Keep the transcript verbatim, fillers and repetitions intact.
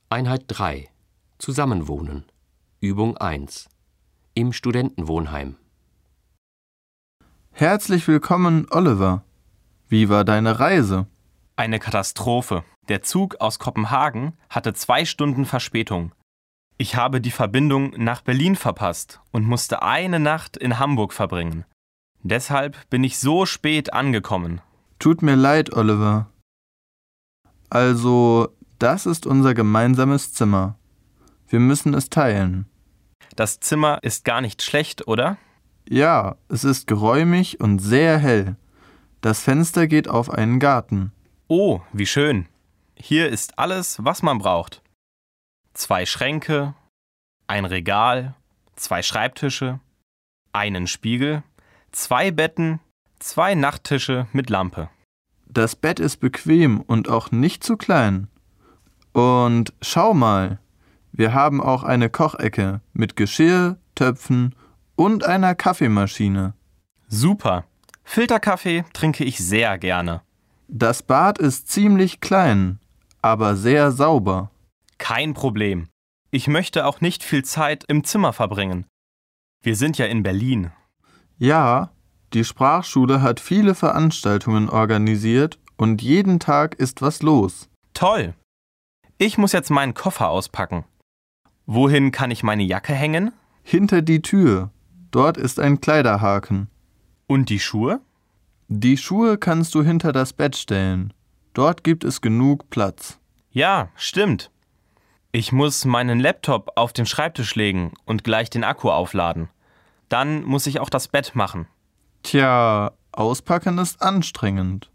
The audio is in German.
Einheit drei. Zusammenwohnen. Übung eins. Im Studentenwohnheim. Herzlich willkommen, Oliver. Wie war deine Reise? Eine Katastrophe. Der Zug aus Kopenhagen hatte zwei Stunden Verspätung. Ich habe die Verbindung nach Berlin verpasst und musste eine Nacht in Hamburg verbringen. Deshalb bin ich so spät angekommen. Tut mir leid, Oliver. Also, das ist unser gemeinsames Zimmer. Wir müssen es teilen. Das Zimmer ist gar nicht schlecht, oder? Ja, es ist geräumig und sehr hell. Das Fenster geht auf einen Garten. Oh, wie schön. Hier ist alles, was man braucht. Zwei Schränke, ein Regal, zwei Schreibtische, einen Spiegel, zwei Betten, zwei Nachttische mit Lampe. Das Bett ist bequem und auch nicht zu klein. Und schau mal, wir haben auch eine Kochecke mit Geschirr, Töpfen und einer Kaffeemaschine. Super. Filterkaffee trinke ich sehr gerne. Das Bad ist ziemlich klein, aber sehr sauber. Kein Problem. Ich möchte auch nicht viel Zeit im Zimmer verbringen. Wir sind ja in Berlin. Ja, die Sprachschule hat viele Veranstaltungen organisiert und jeden Tag ist was los. Toll. Ich muss jetzt meinen Koffer auspacken. Wohin kann ich meine Jacke hängen? Hinter die Tür. Dort ist ein Kleiderhaken. Und die Schuhe? Die Schuhe kannst du hinter das Bett stellen. Dort gibt es genug Platz. Ja, stimmt. Ich muss meinen Laptop auf den Schreibtisch legen und gleich den Akku aufladen. Dann muss ich auch das Bett machen. Tja, auspacken ist anstrengend.